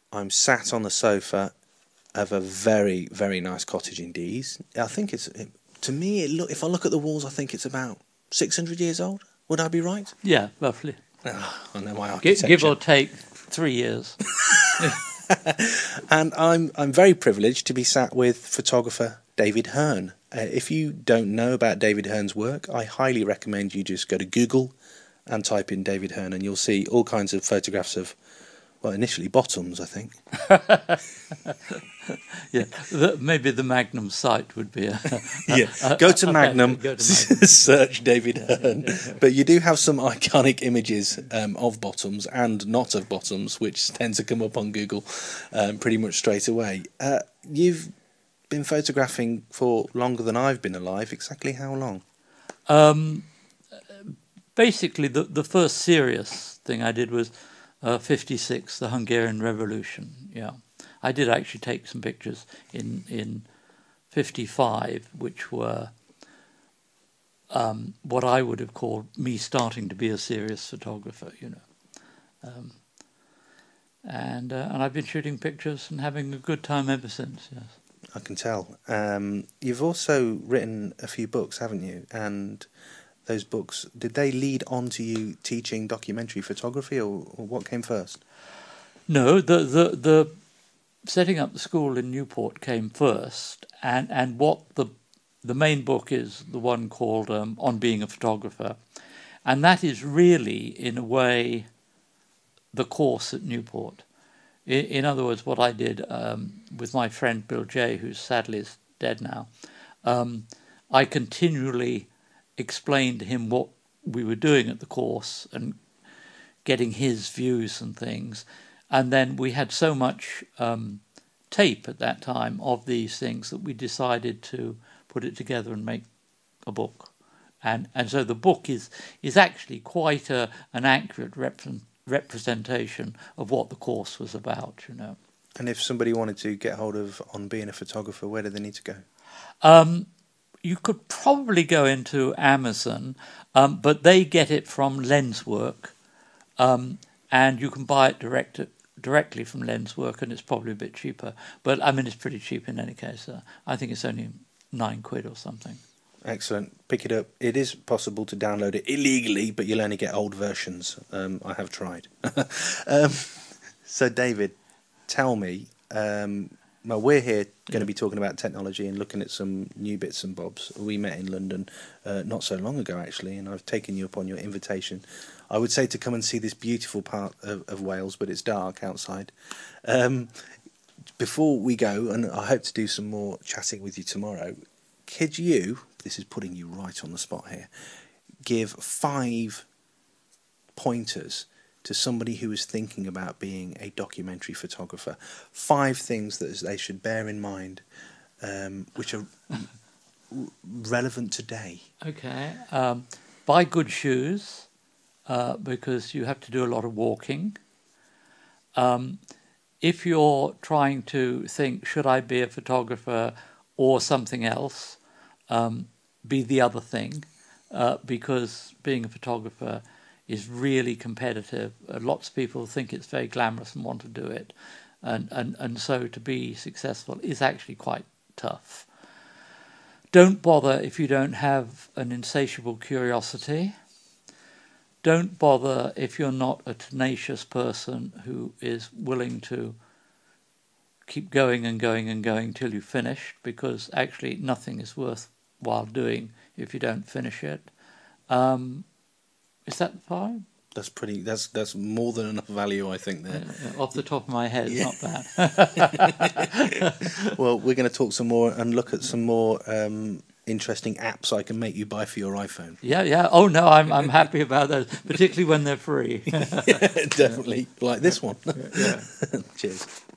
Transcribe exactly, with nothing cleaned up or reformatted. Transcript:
I'm sat on the sofa of a very, very nice cottage in Dees. I think it's, it, to me, it look, if I look at the walls, I think it's about six hundred years old. Would I be right? Yeah, roughly. Oh, I know my Gi- architecture. Give or take three years. And I'm I'm very privileged to be sat with photographer David Hearn. Uh, if you don't know about David Hearn's work, I highly recommend you just go to Google and type in David Hearn, and you'll see all kinds of photographs of, well, initially bottoms, I think. Yeah, the, maybe the Magnum site would be a... a Yeah, a- go to okay, Magnum, go to Magnum. search David Hearn. But you do have some iconic images um, of bottoms and not of bottoms, which tend to come up on Google um, pretty much straight away. Uh, you've been photographing for longer than I've been alive. Exactly how long? Um, basically, the, the first serious thing I did was uh, fifty-six, the Hungarian Revolution, yeah. I did actually take some pictures in in fifty-five, which were um, what I would have called me starting to be a serious photographer, you know. Um, and uh, and I've been shooting pictures and having a good time ever since. Yes, I can tell. Um, you've also written a few books, haven't you? And those books, did they lead on to you teaching documentary photography, or, or what came first? no, the the the setting up the school in Newport came first, and and what the the main book is the one called um, On Being a Photographer, and that is really, in a way, the course at Newport. In, in other words, what I did um, with my friend Bill Jay, who sadly is dead now, um, I continually explained to him what we were doing at the course and getting his views and things. And then we had so much um, tape at that time of these things that we decided to put it together and make a book. And and so the book is is actually quite a an accurate rep- representation of what the course was about, you know. And if somebody wanted to get hold of On Being a Photographer, where do they need to go? Um, you could probably go into Amazon, um, but they get it from Lenswork, um, and you can buy it direct directly from Lenswork, and it's probably a bit cheaper. But I mean, it's pretty cheap in any case. Uh, I think it's only nine quid or something. Excellent. Pick it up. It is possible to download it illegally, but you'll only get old versions. Um, I have tried. um, so, David, tell me, um, well, we're here going to be talking about technology and looking at some new bits and bobs. We met in London uh, not so long ago, actually, and I've taken you up on your invitation. I would say to come and see this beautiful part of, of Wales, but it's dark outside. Um, before we go, and I hope to do some more chatting with you tomorrow, could you, this is putting you right on the spot here, give five pointers to somebody who is thinking about being a documentary photographer? Five things that they should bear in mind, um, which are r- relevant today. Okay. Um, buy good shoes, uh, because you have to do a lot of walking. Um, if you're trying to think, should I be a photographer or something else, um, be the other thing, uh, because being a photographer is really competitive. Uh, lots of people think it's very glamorous and want to do it. And, and, and so to be successful is actually quite tough. Don't bother if you don't have an insatiable curiosity. Don't bother if you're not a tenacious person who is willing to keep going and going and going till you finish, because actually nothing is worthwhile doing if you don't finish it. Um, is that the five? That's pretty. That's that's more than enough value, I think. There, Uh, off the top of my head, Yeah. it's not bad. Well, we're going to talk some more and look at some more um, interesting apps I can make you buy for your iPhone. Yeah, yeah. Oh no, I'm I'm happy about those, particularly when they're free. Definitely, like this one. Yeah. Cheers.